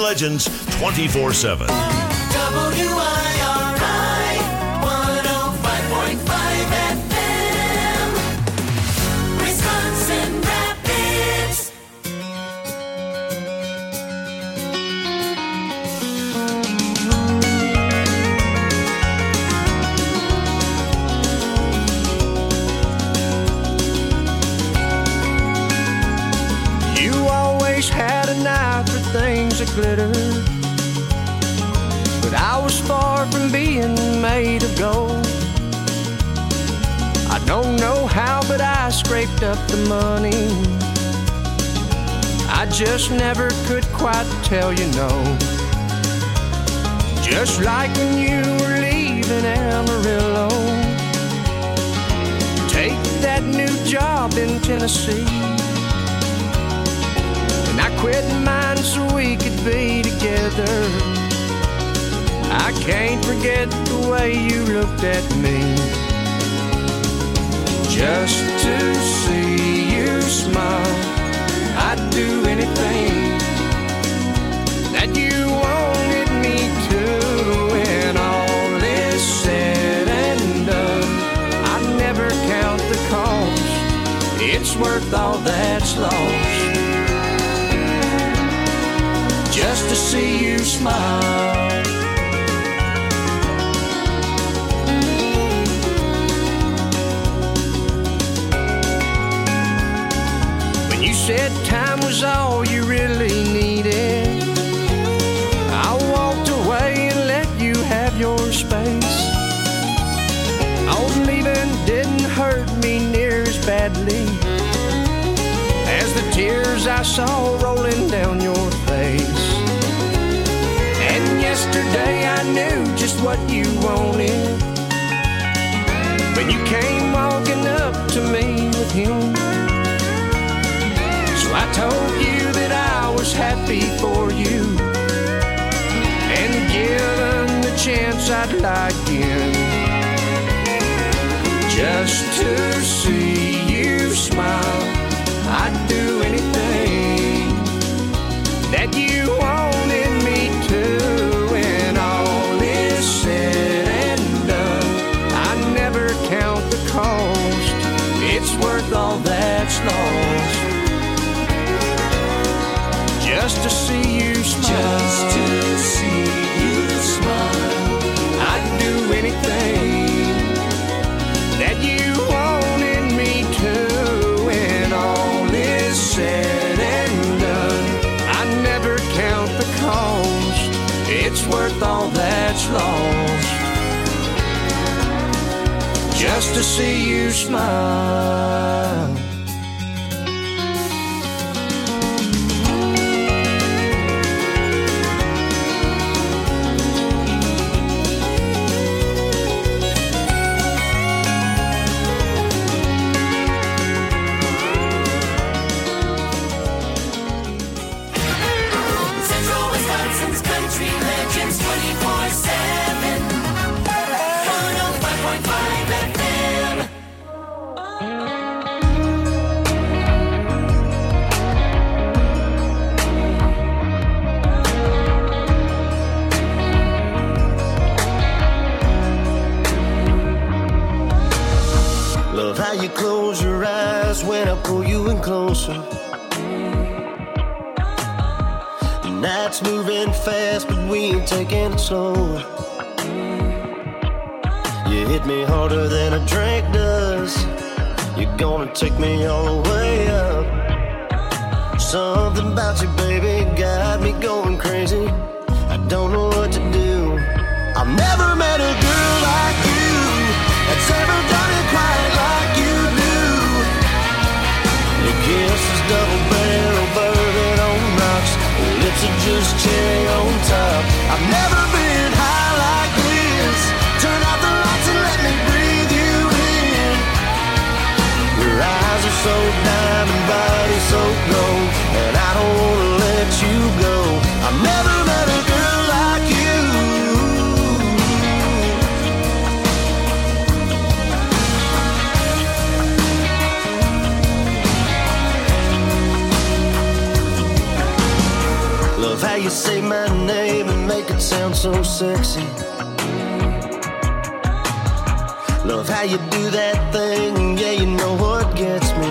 legends 24/7. WIRI 105.5 FM, Wisconsin Rapids. You always had an eye for things that glitter, but I was far from being made of gold. I don't know how, but I scraped up the money. I just never could quite tell you no. Just like when you were leaving Amarillo, take that new job in Tennessee. And I quit mine so we could be together. I can't forget the way you looked at me. Just to see you smile, I'd do anything that you wanted me to. When all is said and done, I'd never count the cost. It's worth all that's lost, just to see you smile. When you said time was all you really needed, I walked away and let you have your space. Oh, leaving didn't hurt me near as badly as the tears I saw rolling down your face. And yesterday I knew just what you wanted when you came walking up to me with him. So I told you that I was happy for you, and given the chance I'd lie again, just to see you smile. I'd do anything that you wanted me to. When all is said and done, I never count the cost. It's worth all that's lost, just to see you smile. Just to see you smile. I'd do anything that you wanted me to. When all is said and done, I never count the cost. It's worth all that's lost, just to see you smile. Central Wisconsin's country legends 24/7, 105.5 FM. Love how you close your eyes when I pull you in closer. The night's moving fast, but we ain't taking it slow. You hit me harder than a drink does. You're gonna take me all the way up. Something about you, baby, got me going crazy. I don't know what to do. I've never met a girl like you that's ever done it quite like you do. Your kiss is double barrel bourbon on rocks. Your lips are just cherry on top. I've never been high like this. Turn out the lights and let me breathe you in. Your eyes are so diamond, body so gold, and I don't wanna let you go. I've never met a girl like you. Love how you say my name and make it sound so sexy. Love how you do that thing, yeah, you know what gets me.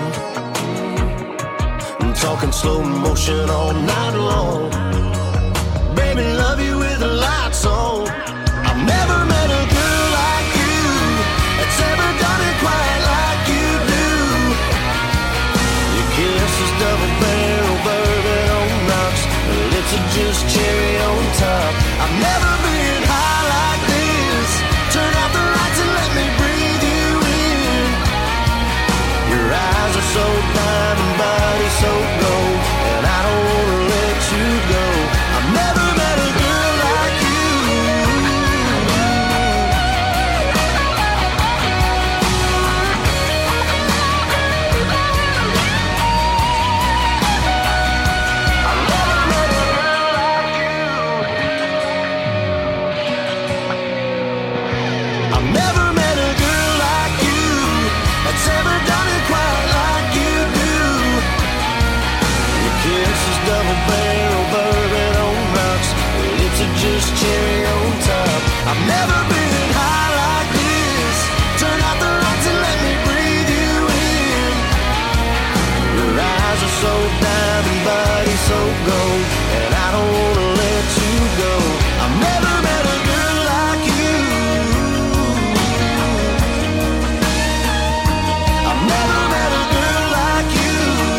I'm talking slow motion all night long. Baby, love you with the lights on. I've never met a girl like you that's ever done it quite like you do. Your kiss is double barrel bourbon on rocks, your lips are just cherry on top. I've never been high like this. Turn out the lights and let me breathe you in. Your eyes are so diamond, body so gold, and I don't wanna let you go. I've never met a girl like you. I've never met a girl like you that's ever done it quite like you do. Your kiss is double barrel bourbon on rocks, your lips are just cherry on top. I've never been high like this. Turn out the lights and let me breathe you in. Your eyes are so diamond, body so gold, and I don't wanna let you go. I've never met a girl like you. I've never met a girl like you.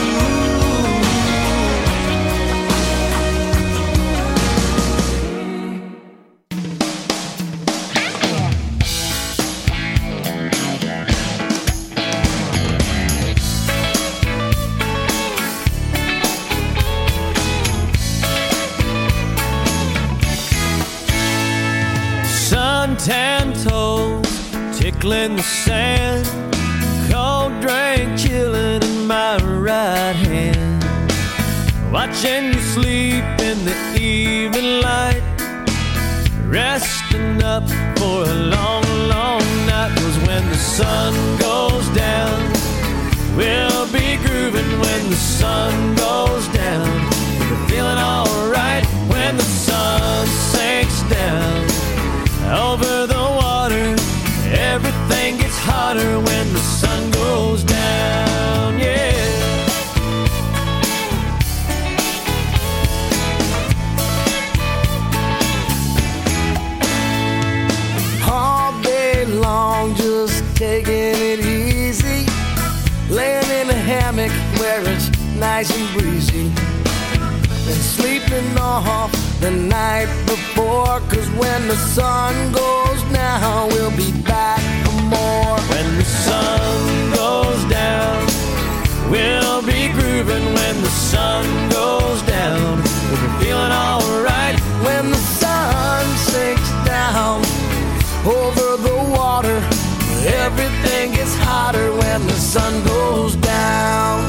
Suntan toes tickling the sand, cold drink chilling in my right hand, watching you sleep in the evening light, resting up for a long, long night. 'Cause when the sun goes down, we'll be grooving. When the sun goes down, we're feeling alright. When the sun sinks down over the water, everything gets hotter when the sun goes down, yeah. All day long, just taking it easy, laying in a hammock where it's nice and breezy, and sleeping off the night before. 'Cause when the sun goes down, we'll be back for more. When the sun goes down, we'll be grooving. When the sun goes down, we'll be feeling alright. When the sun sinks down over the water, everything gets hotter when the sun goes down.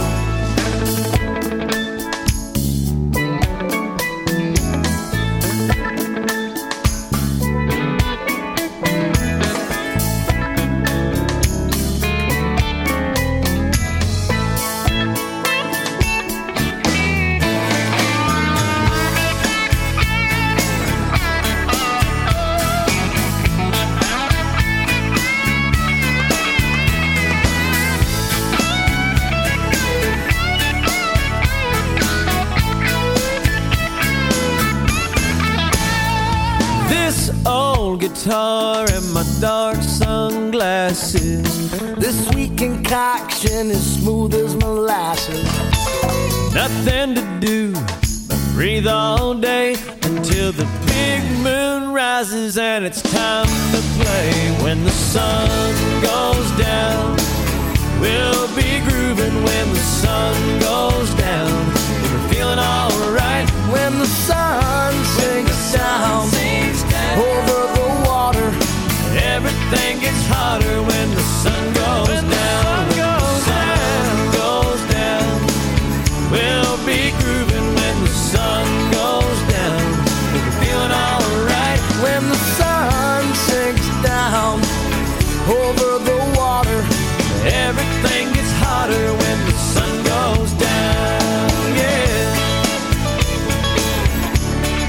Guitar and my dark sunglasses. This sweet concoction is smooth as molasses. Nothing to do but breathe all day until the big moon rises and it's time to play. When the sun goes down, we'll be grooving. When the sun goes down, we're feeling alright. When the sun sinks down over the water, everything gets hotter when the sun goes down. When the sun goes down, we'll be grooving. When the sun goes down, we're feeling alright. When the sun sinks down over the water, everything gets hotter when the sun goes down, yeah.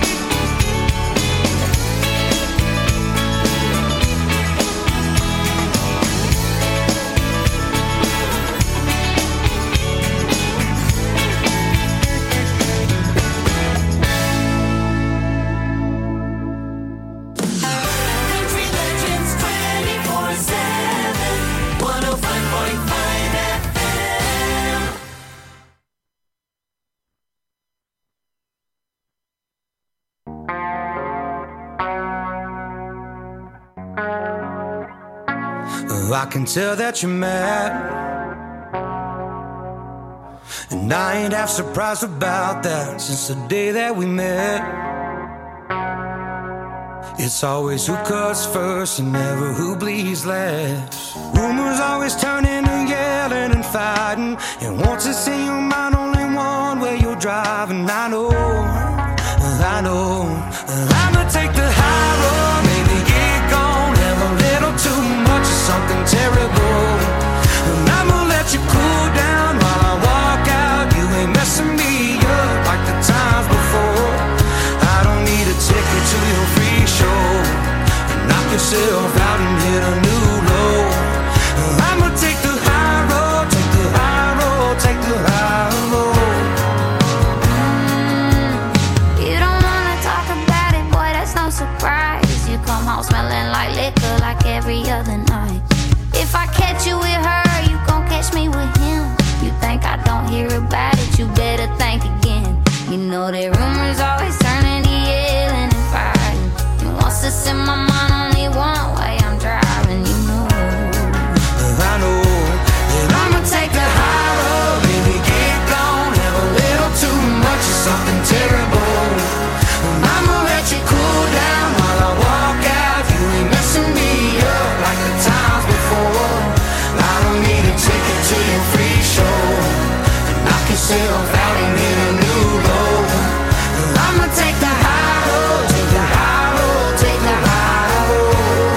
I can tell that you're mad, and I ain't half surprised about that. Since the day that we met, it's always who cuts first and never who bleeds last. Rumors always turn into yelling and fighting, and once it's in your mind, only one way you're driving. I know I'ma take the high road, maybe get gone, have a little too much of something terrible, and I'ma let you cool down while I walk out. You ain't messing me up like the times before. I don't need a ticket to your free show. Knock yourself out and hit a new low. I'ma take the high road, take the high road, take the high road. You don't wanna talk about it, boy, that's no surprise. You come home smelling like liquor like every other night. If I catch you with her, you gon' catch me with him. You think I don't hear about it, you better think again. You know that rumors always turn into yelling and fighting. You want to in my mind, only one way I'm driving, you know. I know that I'ma take the high road, baby, get gone, have a little too much of something terrible. I'ma let you cool down while I walk out. You ain't messing me up like the times before. I don't need a ticket to your free show. Knock yourself out and hit a new low. I'ma take the high road, take the high road, take the high road.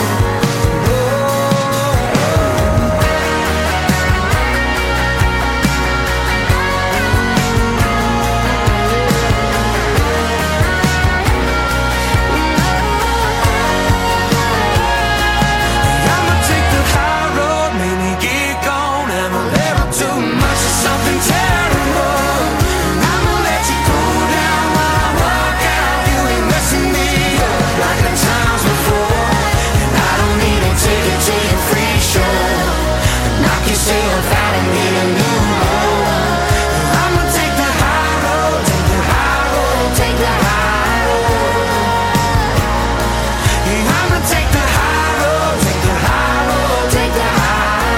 I'ma take the high road, maybe get gone, have a little too much of something terrible. I'ma let you cool down while I walk out. You ain't messing me up like the times before. And I don't need a ticket to your free show. Knock yourself out and hit a new low. I'ma take the high road, take the high road, take the high road. Yeah, I'ma take the high road, take the high road, take the high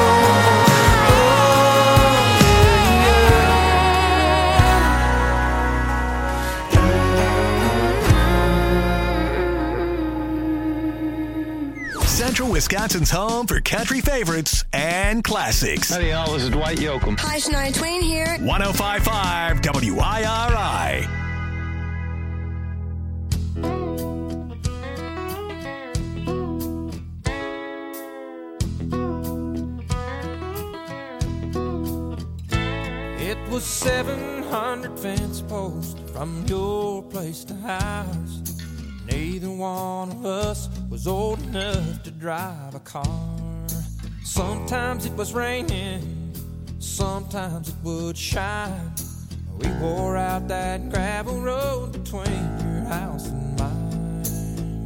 road. Central Wisconsin's home for country favorites and classics. Howdy, y'all. This is Dwight Yoakam. Hi, Shania Twain here. 105.5 WIRI. It was 700 fence posts from your place to ours. Neither one of us was old enough to drive a car. Sometimes it was raining, sometimes it would shine. We wore out that gravel road between your house and mine.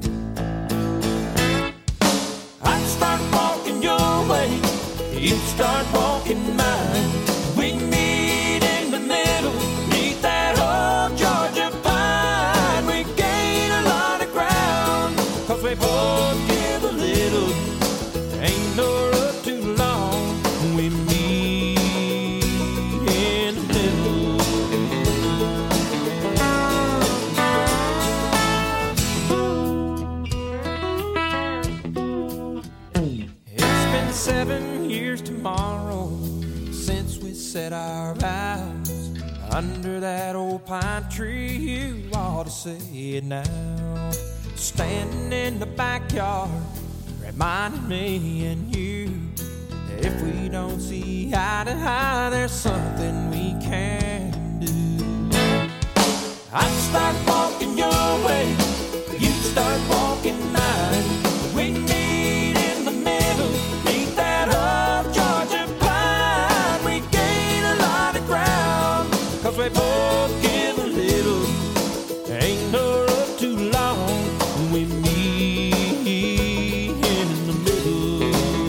I'd start walking your way, you'd start walking mine. We'd meet in the middle, meet that old Georgia pine. We gain a lot of ground, 'cause we both give a little. Ain't no road too long, we meet in the middle. It's been 7 years tomorrow since we said our vows under that old pine tree. You ought to say it now. Standing in the backyard, reminding me and you that if we don't see eye to eye, there's something we can do. I'd start walking your way, you'd start walking mine. We meet in the middle, meet that old Georgia pine. We gain a lot of ground, 'cause we both give a little. Ain't no road too long, we meet in the middle.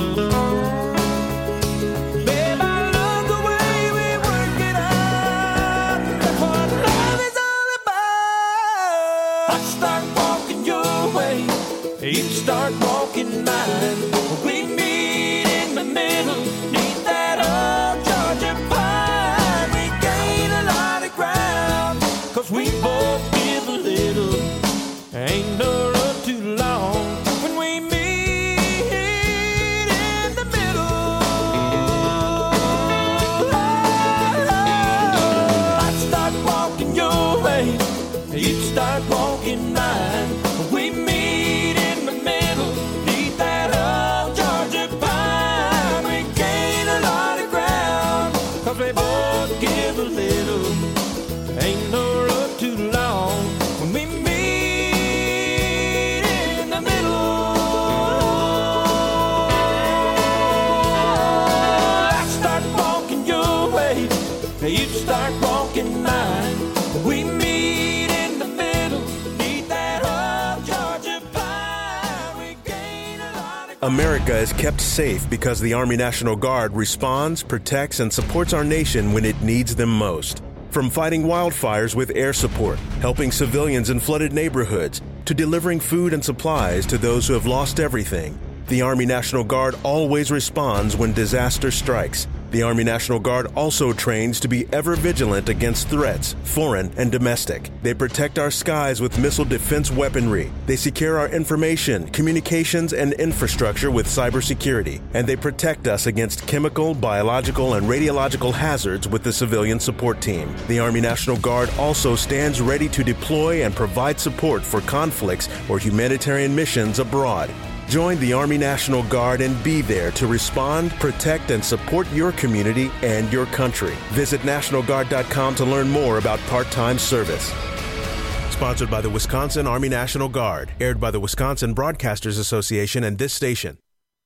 Babe, I love the way we work it out. That's what love is all about. I start walking your way, you start walking mine. We meet walking line. We meet in the middle, beneath that old Georgia pine. We gain a lot of ground, 'cause we both give a little. Ain't no road too long when we meet in the middle. I start walking your way, you start walking mine. We meet in the middle, beneath that old Georgia pine. We gain a lot of... America is kept safe because the Army National Guard responds, protects, and supports our nation when it needs them most. From fighting wildfires with air support, helping civilians in flooded neighborhoods, to delivering food and supplies to those who have lost everything, the Army National Guard always responds when disaster strikes. The Army National Guard also trains to be ever vigilant against threats, foreign and domestic. They protect our skies with missile defense weaponry. They secure our information, communications, and infrastructure with cybersecurity. And they protect us against chemical, biological, and radiological hazards with the civilian support team. The Army National Guard also stands ready to deploy and provide support for conflicts or humanitarian missions abroad. Join the Army National Guard and be there to respond, protect, and support your community and your country. Visit NationalGuard.com to learn more about part-time service. Sponsored by the Wisconsin Army National Guard. Aired by the Wisconsin Broadcasters Association and this station.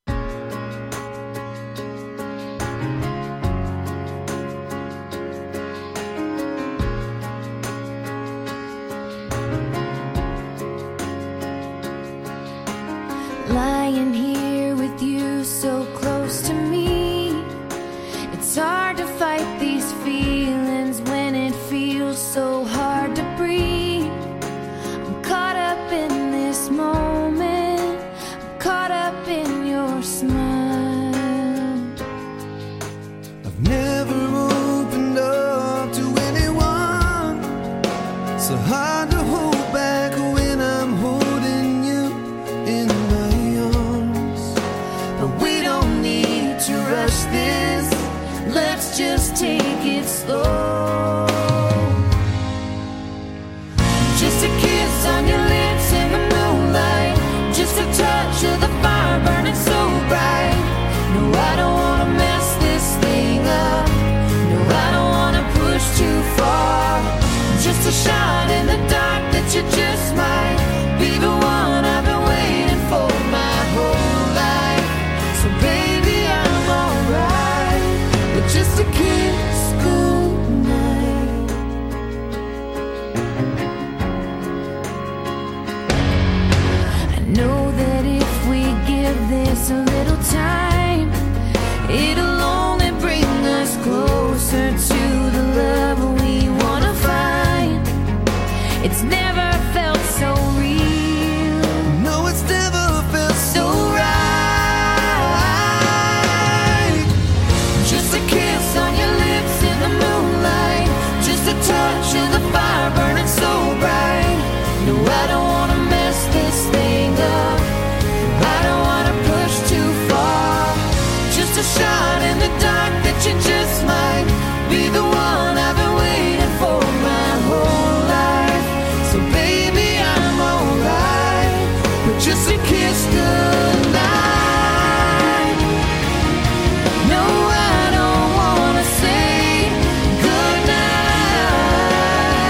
Lying here with you so close to me, it's hard to fight these feelings when it feels so hard to breathe. I'm caught up in this moment, I'm caught up in your smile. I've never opened up to anyone, so hard to hold back when I'm holding you in my arms. But we don't need to rush this, let's just take it slow. Just a kiss on your lips in the moonlight, just a touch of the fire burning so bright. No, I don't wanna mess this thing up, no, I don't wanna push too far. Just a shot in the dark that you just might be the one I've been waiting for my whole life. So baby, I'm alright with just a kiss goodnight. I know that if we give this a little time, it'll only bring us closer to the love we wanna find. It's never felt so real. No, it's never felt so right. Just a kiss on your lips in the moonlight, just a touch of the fire burning so bright. No, I don't wanna mess this thing up, I don't wanna push too far. Just a shot in the dark that you just might be the one I've been waiting for my whole life. So baby, I'm alright with just a kiss goodnight. No, I don't wanna say goodnight.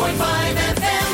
100.5 FM.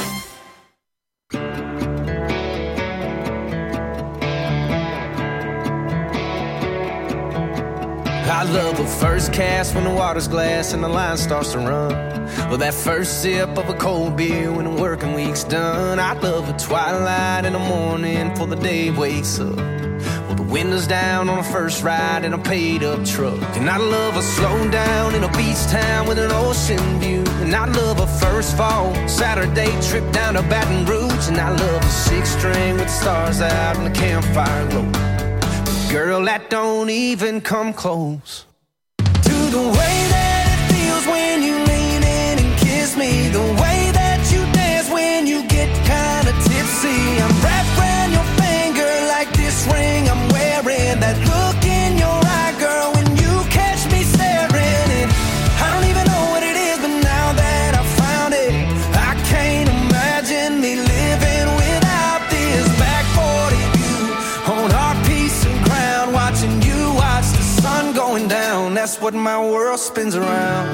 I love a first cast when the water's glass and the line starts to run. Or that first sip of a cold beer when the working week's done. I love a twilight in the morning before the day wakes up. Well, the windows down on a first ride in a paid-up truck. And I love a slow down in a beach town with an ocean view. And I love a first fall Saturday trip down to Baton Rouge. And I love a six-string with the stars out and the campfire glow. Girl, that don't even come close to the way that it feels when you lean in and kiss me. The way that you dance when you get kinda tipsy. I'm wrapped around your finger like this ring I'm wearing. That look in your eye, girl, when you catch me staring. And I don't even know what it is, but now that I found it, I can't imagine me living without this. Back 40 view on our piece of ground, watching you watch the sun going down. That's what my world spins around.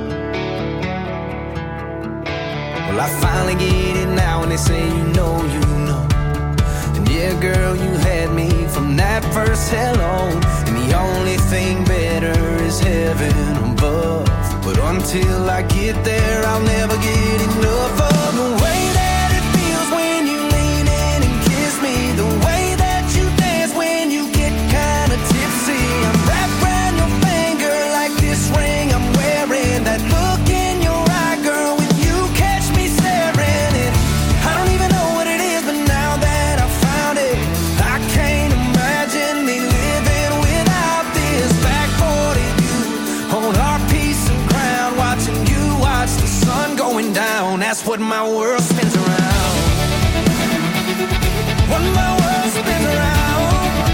Well, I finally get it now when they say you know. And yeah, girl, you had me from that first hello. And the only thing better is heaven above. But until I get there, I'll never get enough of the way that it feels when you lean in and kiss me. The way that you dance when you get kinda tipsy. I'm wrapped around your finger like this ring I'm wearing. That look in your eye, girl, when you catch me staring. And I don't even know what it is, but now that I found it, I can't imagine me living without this. Back 40 view on our piece of ground, watching you watch the sun going down. That's what my world spins around. What my world spins around.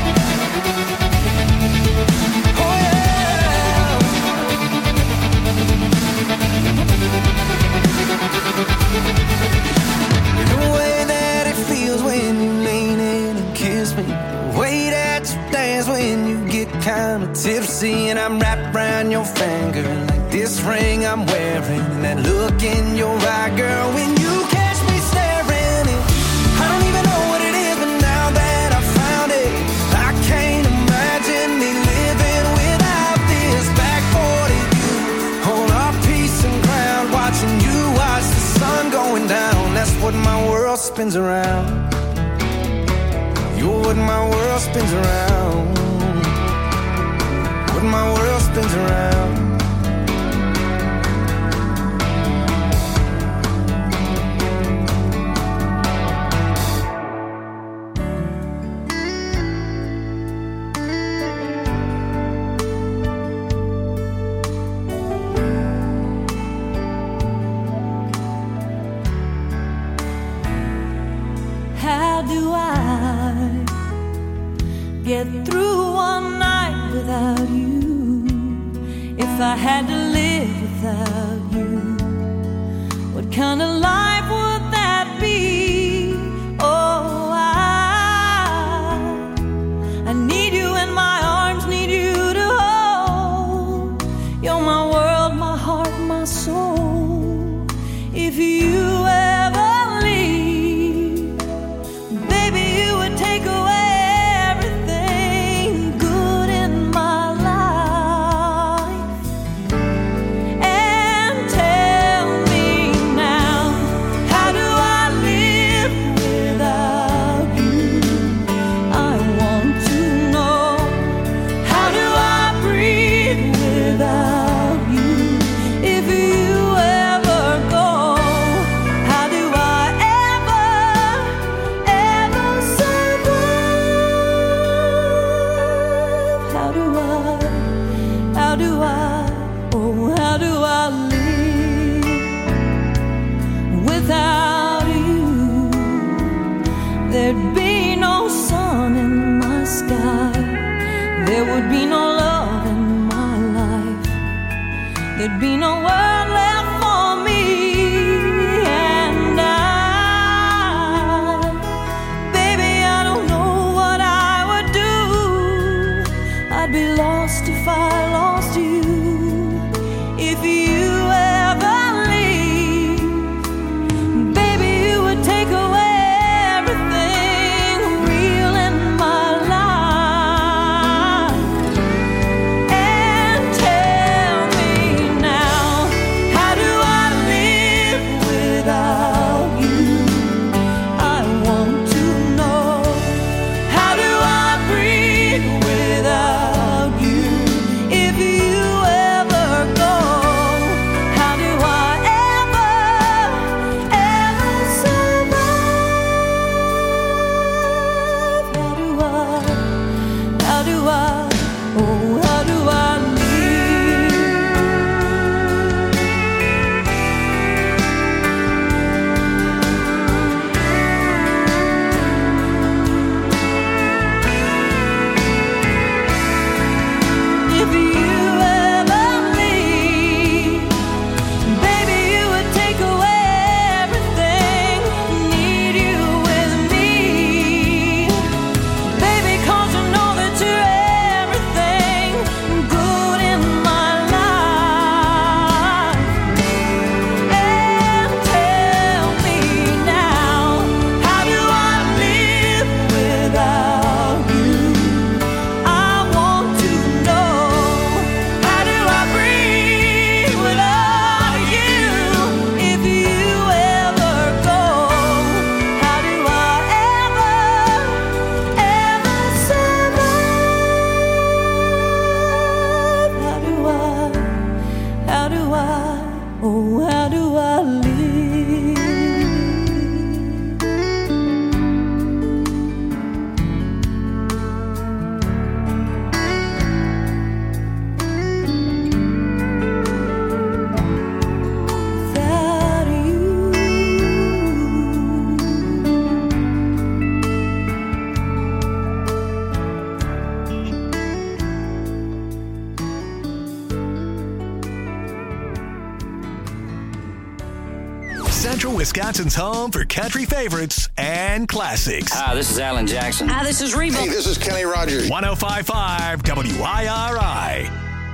Oh yeah. The way that it feels when you lean in and kiss me. The way that you dance when you get kinda tipsy. And I'm wrapped around your finger like this ring I'm wearing. And that look in your eye, girl, when you catch me staring. And I don't even know what it is, but now that I found it, I can't imagine me living without this. Back 40 view on our piece of ground, watching you watch the sun going down. That's what my world spins around. You're what my world spins around. What my world spins around. How do I get through one night without you? If I had to live without you, what kind of life would that be? Oh, I need you in my arms, need you to hold. You're my world, my heart, my soul. If you ever leave, baby, you would take away everything good in my life. And tell me now, how do I live without you? I want to know, how do I breathe without you? If you ever go, how do I ever survive? How do I live without you? There'd be no sun in my sky. There would be no love in my life. There'd be no world left for me. And baby, I don't know what I would do. I'd be lost if I lost you. If you ever leave, Central Wisconsin's home for country favorites and classics. Hi, this is Alan Jackson. Hi, this is Reba. Hey, this is Kenny Rogers. 105.5 WIRI.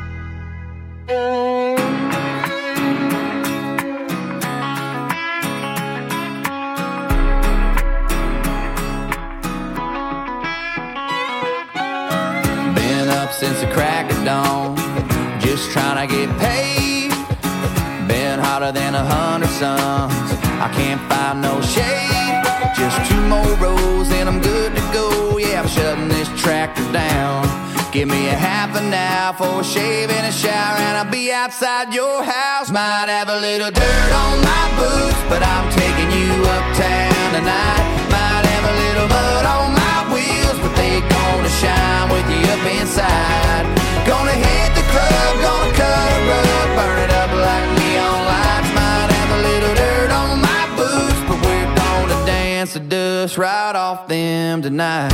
Been up since the crack of dawn, just trying to get paid. Been hotter than 100 suns, I can't find no shade. Just 2 more rows and I'm good to go. Yeah, I'm shutting this tractor down. Give me a half an hour for a shave and a shower, and I'll be outside your house. Might have a little dirt on my boots, but I'm taking you uptown tonight. Might have a little mud on my wheels, but they gonna shine with you up inside. Gonna hit the club, gonna cut a rug, burn it up like neon lights. Might have a little dirt on my boots, but we're gonna dance the dust right off them tonight.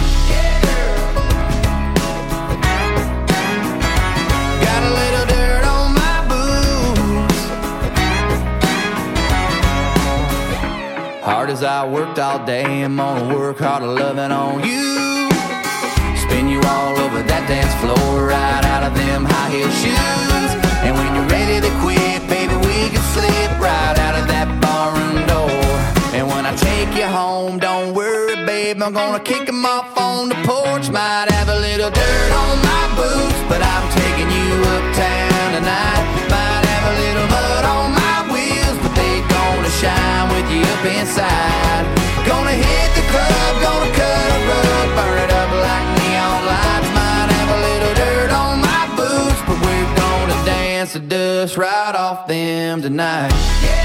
Got a little dirt on my boots. Hard as I worked all day, I'm gonna work harder loving on you. Spin you all over that dance floor, right out of them high heel shoes. And when you're ready to quit, baby, we can slip right out of that barroom door. And when I take you home, don't worry, babe, I'm gonna kick them off on the porch. Might have a little dirt on my boots, but I'm taking you uptown tonight. Might have a little mud on my wheels, but they gonna shine with you up inside. Gonna hit the club, gonna cut a rug, burn it up like neon lights. Might have a little dirt on my boots, but we're gonna dance the dust right off them tonight.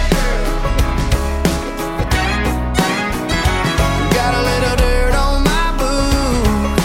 Got a little dirt on my boots.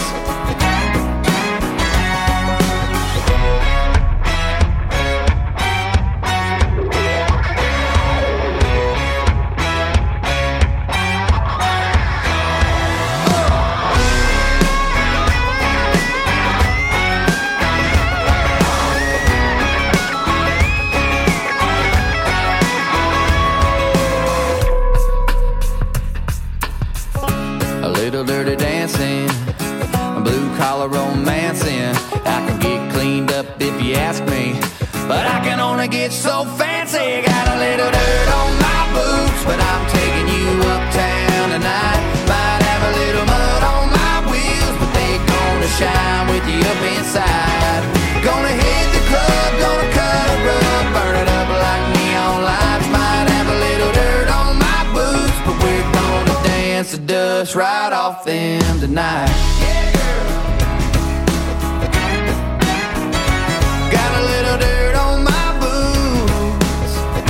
A little dirty dancing, blue collar romancing. I can get cleaned up if you ask me, but I can only get so fancy. Got a little dirt on my boots, but I'm taking you uptown tonight. Might have a little mud on my wheels, but they gonna shine with you up inside. Gonna hit the club, gonna cut a rug, burn it up like neon lights. Might have a little dirt on my boots, but we're gonna dance the dust right off them tonight. Got a little dirt on my boots.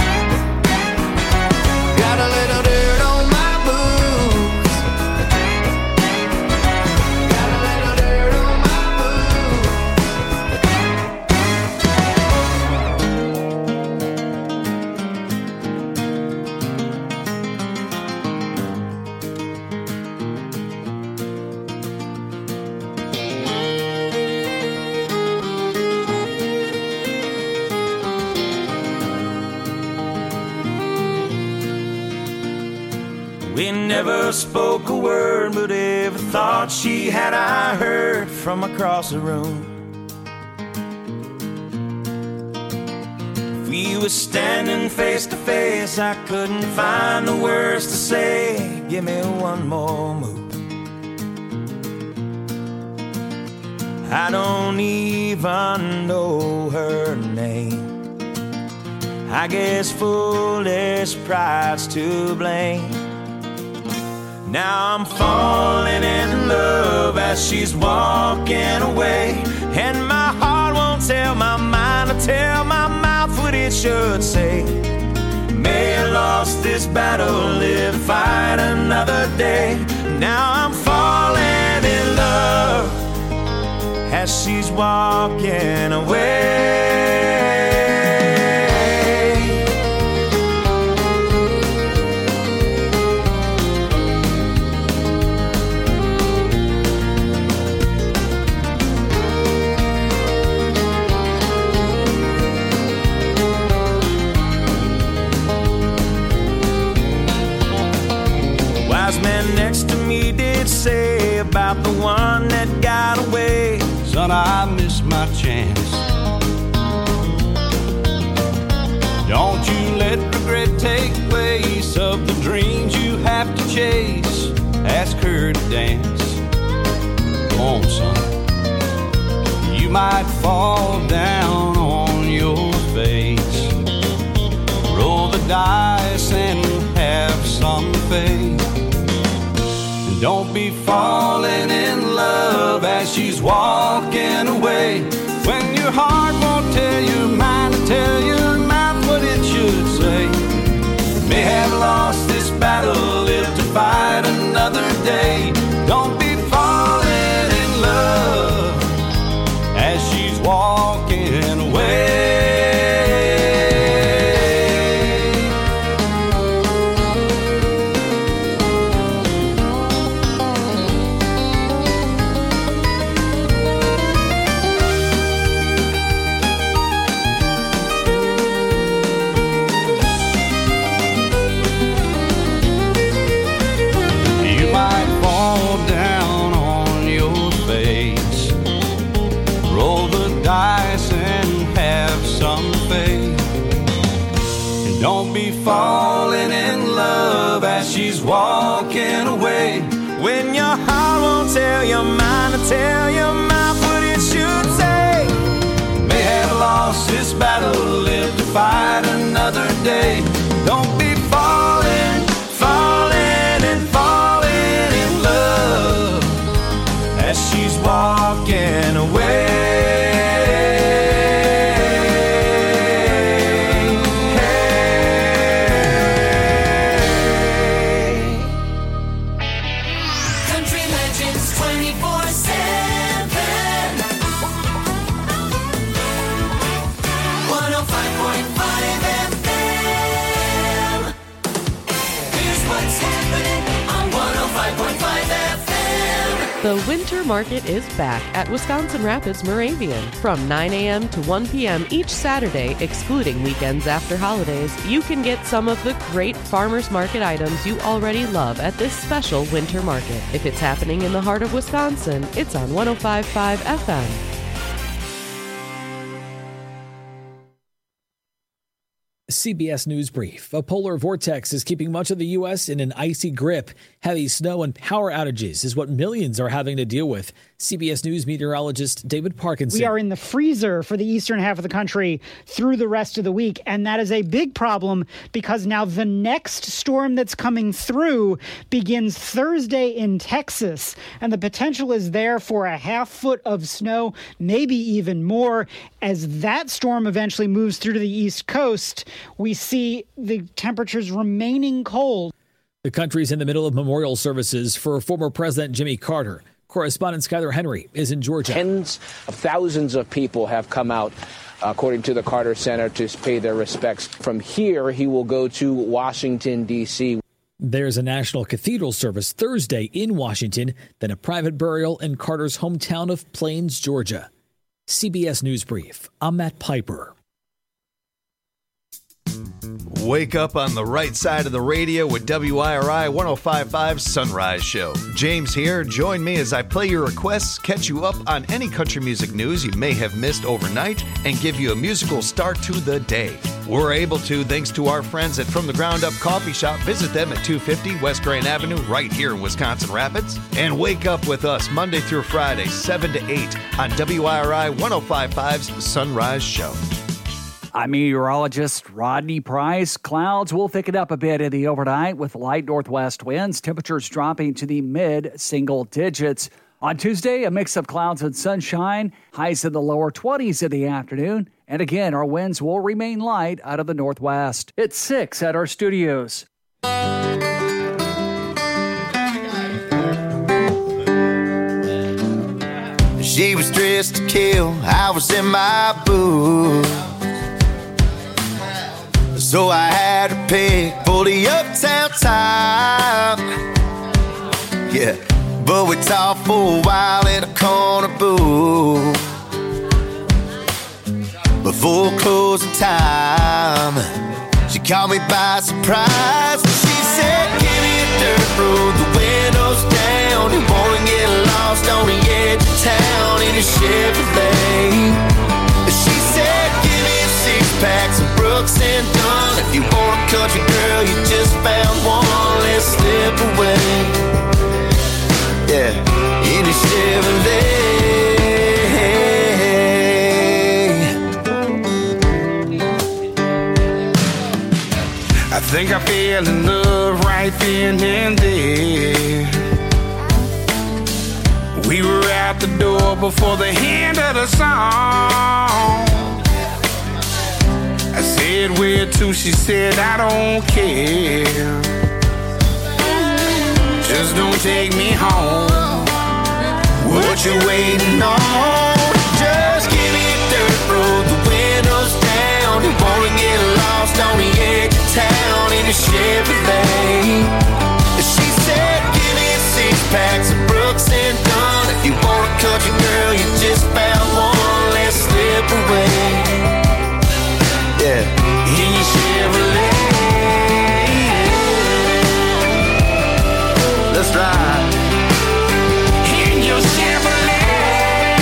Got a little dirt on my boots. Got a little dirt on my We never spoke a word, but every thought she had I heard from across the room. If we were standing face to face, I couldn't find the words to say. Give me one more move. I don't even know her name. I guess foolish pride's to blame. Now I'm falling in love as she's walking away, and my heart won't tell my mind to tell my mouth what it should say. May have lost this battle, live, fight another day. Now I'm falling in love as she's walking away. son, I missed my chance. Don't you let regret take place of the dreams you have to chase. Ask her to dance. Come on, son. You might fall down on your face. Roll the dice and have some faith. And don't be falling in love as she's walking away. When your heart won't tell your mind to tell your mouth what it should say. May have lost this battle, live to fight another day. Don't be falling in love as she's walking away. Don't be falling in love as she's walking away. When your heart won't tell your mind to tell your mouth what it should say. May have lost this battle, live to fight another day. Don't be falling, falling and falling in love as she's walking away. The Winter Market is back at Wisconsin Rapids Moravian from 9 a.m. to 1 p.m. each Saturday, excluding weekends after holidays. You can get some of the great farmers market items you already love at this special Winter Market. If it's happening in the heart of Wisconsin, it's on 105.5 FM. CBS News Brief. A polar vortex is keeping much of the U.S. in an icy grip. Heavy snow and power outages is what millions are having to deal with. CBS News meteorologist David Parkinson. We are in the freezer for the eastern half of the country through the rest of the week, and that is a big problem because now the next storm that's coming through begins Thursday in Texas, and the potential is there for a half foot of snow, maybe even more. As that storm eventually moves through to the East Coast, we see the temperatures remaining cold. The country's in the middle of memorial services for former President Jimmy Carter. Correspondent Skyler Henry is in Georgia. Tens of thousands of people have come out, according to the Carter Center, to pay their respects. From here, he will go to Washington, D.C. There's a national cathedral service Thursday in Washington, then a private burial in Carter's hometown of Plains, Georgia. CBS News Brief. I'm Matt Piper. Wake up on the right side of the radio with WIRI 105.5 Sunrise Show. James here. Join me as I play your requests, catch you up on any country music news you may have missed overnight, and give you a musical start to the day. We're able to thanks to our friends at From the Ground Up Coffee Shop. Visit them at 250 West Grand Avenue right here in Wisconsin Rapids. And wake up with us Monday through Friday, 7 to 8 on WIRI 105.5's Sunrise Show. I'm meteorologist Rodney Price. Clouds will thicken up a bit in the overnight with light northwest winds. Temperatures dropping to the mid-single digits. On Tuesday, a mix of clouds and sunshine. Highs in the lower 20s in the afternoon. And again, our winds will remain light out of the northwest. It's 6 at our studios. She was dressed to kill. I was in my booth. So I had to pick for the uptown time. Yeah, but we talked for a while in a corner booth. Before closing time, she caught me by surprise. She said, give me a dirt road, the windows down. You wanna get lost on the edge of town in a Chevrolet. She said, give me 6 packs of Brooks and Dunn. If you want a country girl, you just found one. Let's slip away. Yeah, in a Chevrolet. I think I fell in love right then and there. We were out the door before the end of the song. I said, where to? She said, I don't care. Just don't take me home. What you waiting on? Just give me a dirt road, the windows down. You wanna get lost on the edge of town in a Chevrolet. She said, give me 6 packs of Brooks and Dunn. If you want a country girl, you just found one. Let's slip away. Yeah, in your Chevrolet. Let's ride. In your Chevrolet.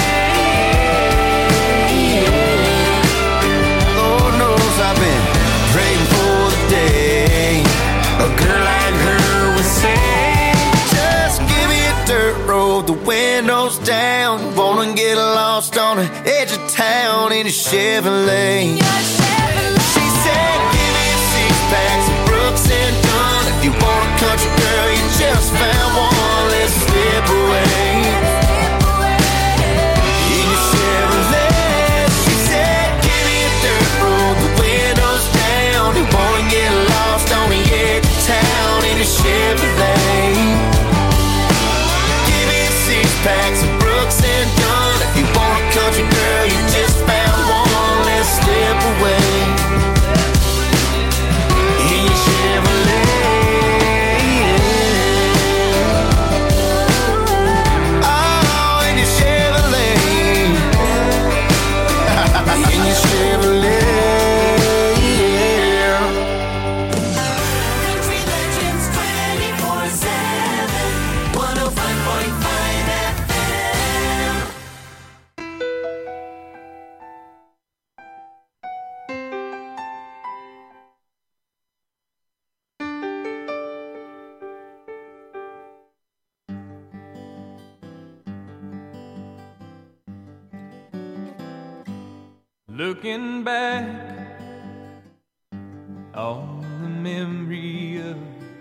Lord knows I've been praying for the day a girl like her would say, just give me a dirt road, the windows down. Wanna get lost on the edge of town in a Chevrolet. She said, give me 6 packs of Brooks and Dunn. If you want a country girl, you just found one. Let's slip away. In your Chevrolet. She said, give me a dirt road, the windows down. You wanna get lost on the edge of town in a Chevrolet. Give me 6 packs of Brooks and Dunn. If you want a country girl, you just found one. Let's slip away. In your Chevrolet. Oh, in your Chevrolet. In your Chevrolet. Country Legends 24/7, 105.5 FM. Looking back on the memory of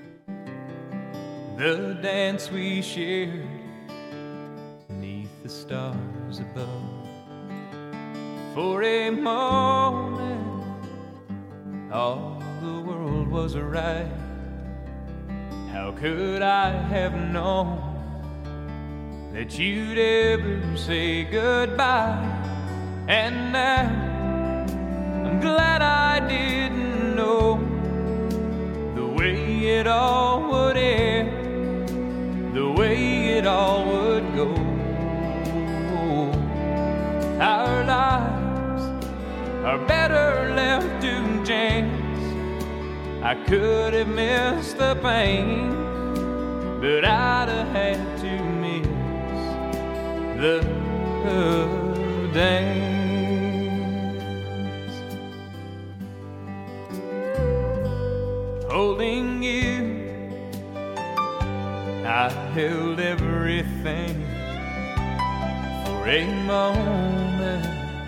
the dance we shared beneath the stars above. For a moment, all the world was right. How could I have known that you'd ever say goodbye? And now I'm glad I didn't know the way it all would end, the way it all would go. Our lives are better left to chance. I could have missed the pain, but I'd have had to miss the dance. Holding you, I held everything. For a moment,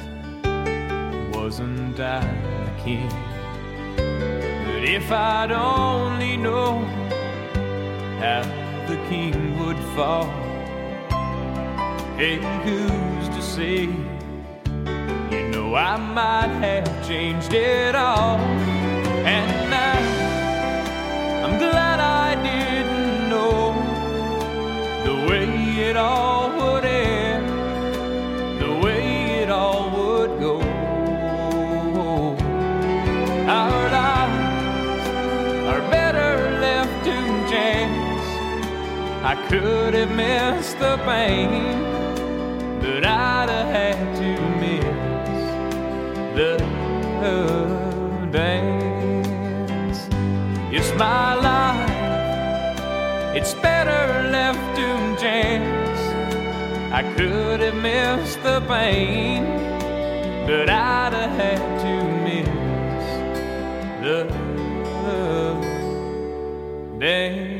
wasn't I the king? But if I'd only known how the king would fall, hey, who's to say? You know I might have changed it all. And now I'm glad I didn't know the way it all would end, the way it all would go. Our lives are better left to chance. I could have missed the pain, but I'd have had to miss the dance. It's my life, it's better left to chance. I could have missed the pain, but I'd have had to miss the dance.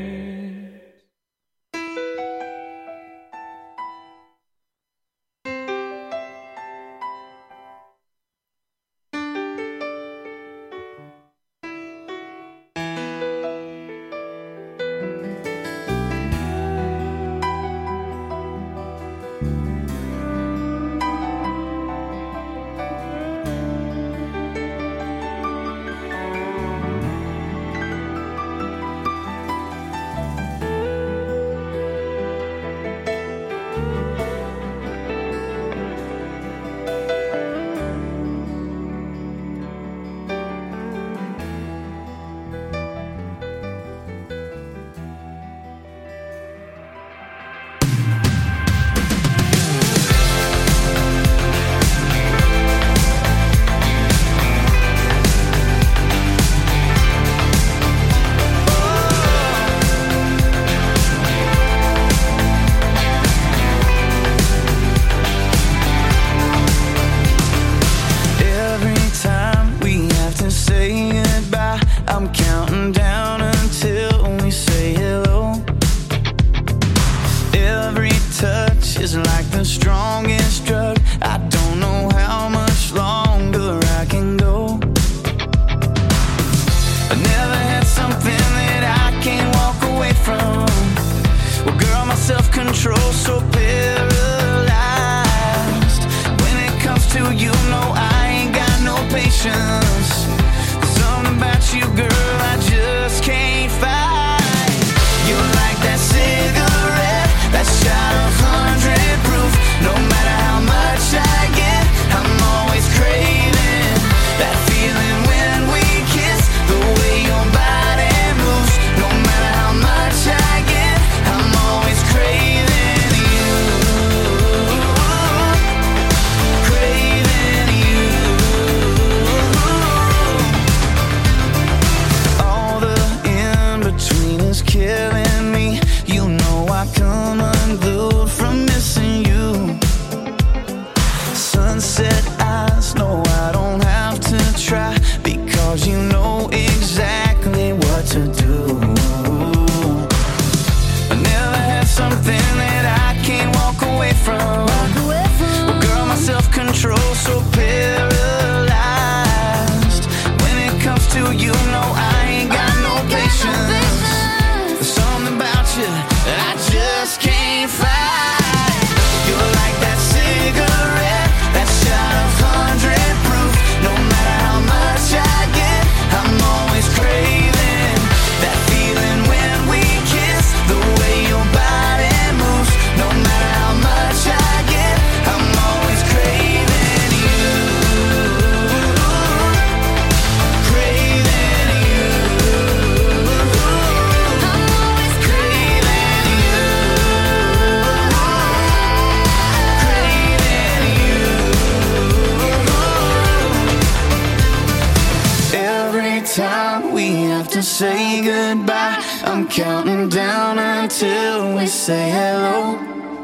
Say goodbye, I'm counting down until we say hello.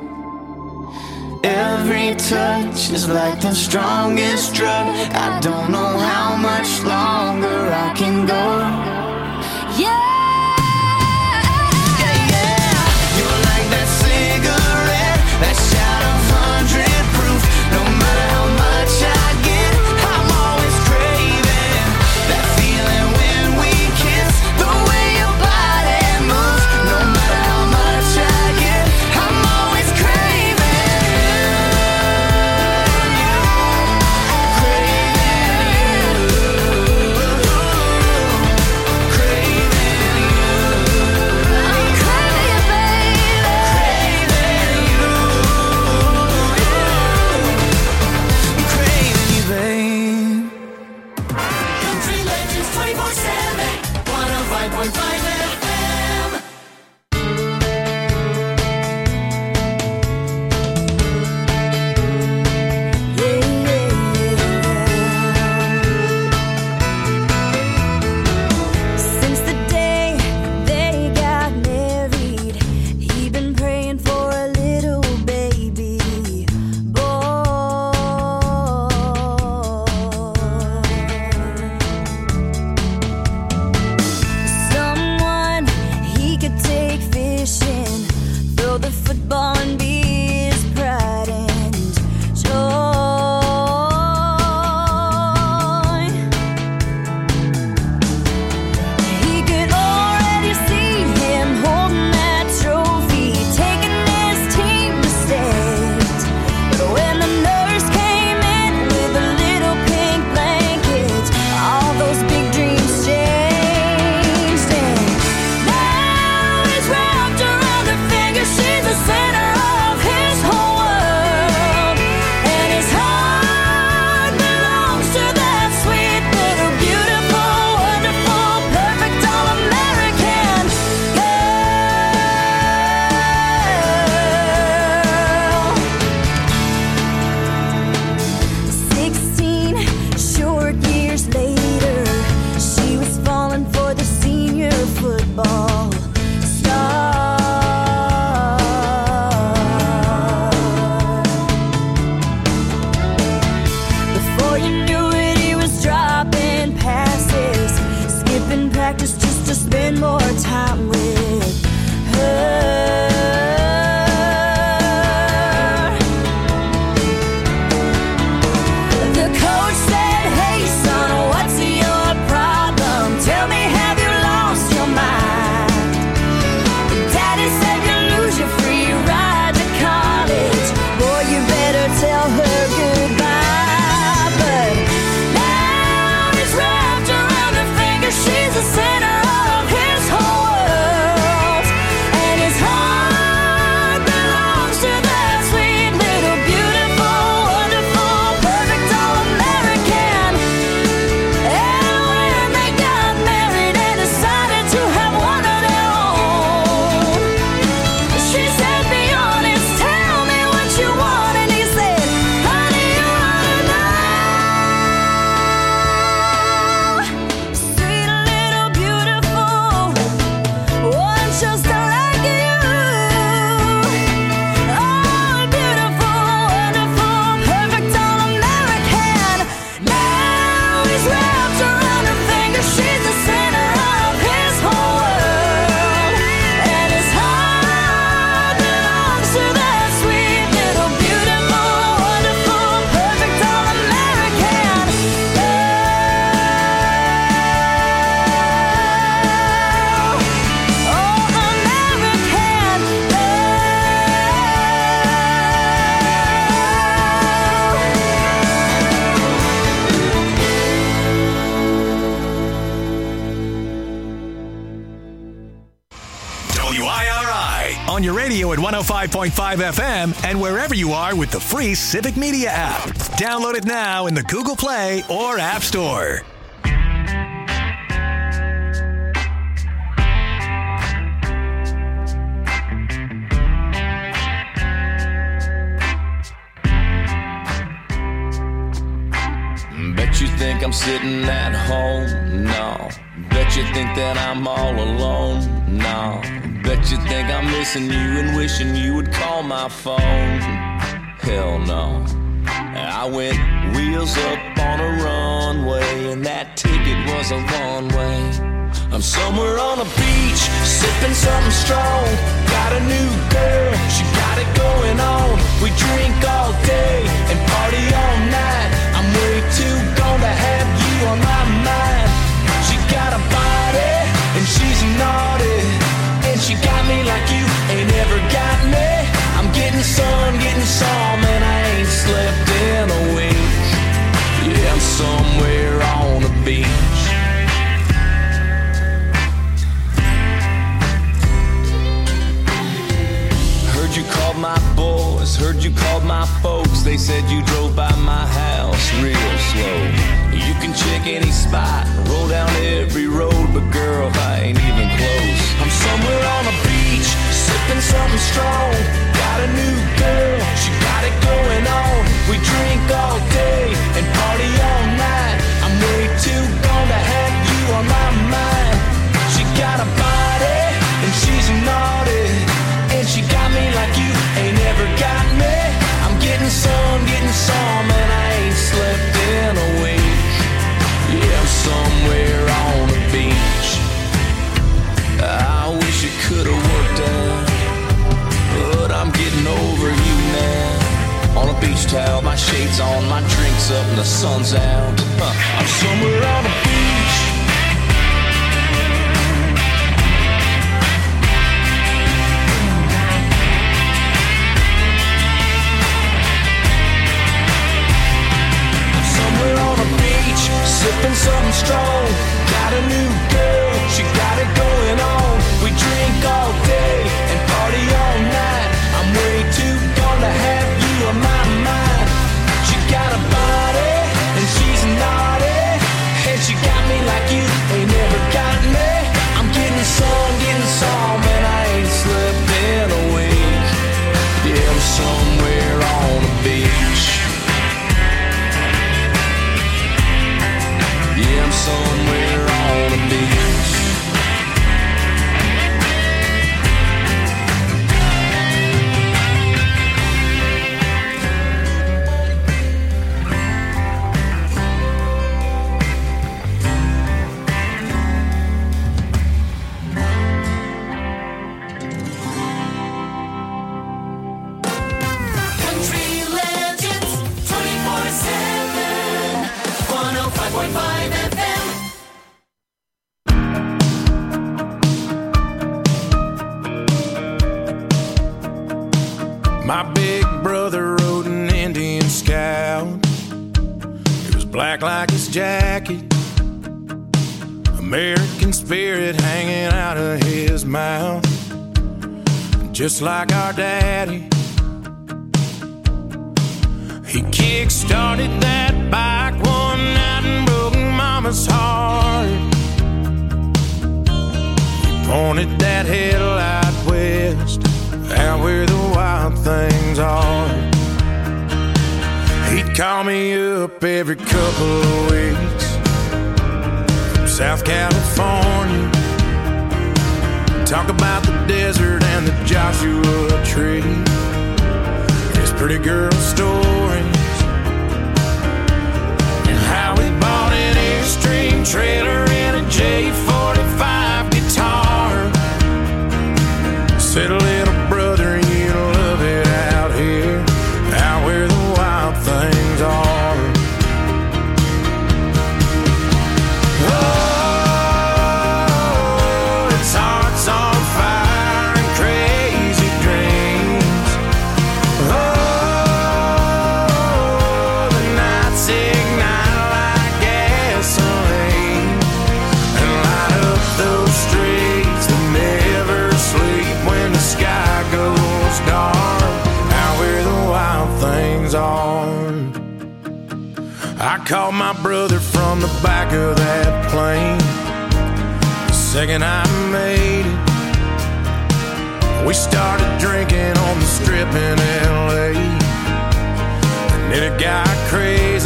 Every touch is like the strongest drug. I don't know how much longer I can go. Yeah. You're like that cigarette, that shot of 100 proof. No matter how much I get, I'm always craving that feeling when we kiss. The way your body moves. No matter how much I get, I'm always craving you. Craving you. on your radio at 105.5 FM and wherever you are with the free Civic Media app. Download it now in the Google Play or App Store. Bet you think I'm sitting at home? No. Bet you think that I'm all alone? No. Bet you think I'm missing you and wishing you would call my phone? Hell no. I went wheels up on a runway and that ticket was a one way. I'm somewhere on a beach, sipping something strong. Got a new girl, she got it going on. We drink all day and party all night. I'm way too gone to have you on my mind. She got a body and she's naughty, and she got me like you ain't ever got me. I'm getting some, and I ain't slept in a week. Yeah, I'm somewhere on the beach. Heard you called my boys, heard you called my folks. They said you drove by my house real slow. You can check any spot, roll down every road, but girl, I ain't even close. I'm somewhere on a beach, sipping something strong. Got a new girl, she got it going on. We drink all day and party all night. I'm way too gone to have you on my mind. She got a body and she's naughty, and she got me like you ain't ever got me. I'm getting some, and I ain't slept in a week. Yeah, I'm somewhere on the beach. I wish it could've worked out, but I'm getting over you now. On a beach towel, my shades on, my drinks up, and the sun's out. I'm somewhere on the beach. I'm somewhere on the beach, sipping something strong. Got a new girl, she got it going on. We drink all day and party all night. I'm way too gone to have you on my mind. She got a body and she's naughty, and she got me like you ain't never got me. I'm getting some, and I ain't slept in a week. Yeah, I'm somewhere on the beach. Yeah, I'm somewhere on the beach. Country legends, 24/7, 105.5 FM. My big brother rode an Indian Scout. It was black like his jacket, American spirit hanging out of his mouth, just like our daddy. He kick-started that bike one night and broke Mama's heart. He pointed that headlight west, out where the wild things are. He'd call me up every couple of weeks from South California, talk about the desert and the Joshua Tree, his pretty girl stories, and how he bought an Airstream trailer and a J45 guitar. Said, little brother, you love it out here, out where the wild things are. Oh, it's hearts on fire and crazy dreams. Oh, called my brother from the back of that plane. The second I made it, we started drinking on the strip in LA. And then it got crazy.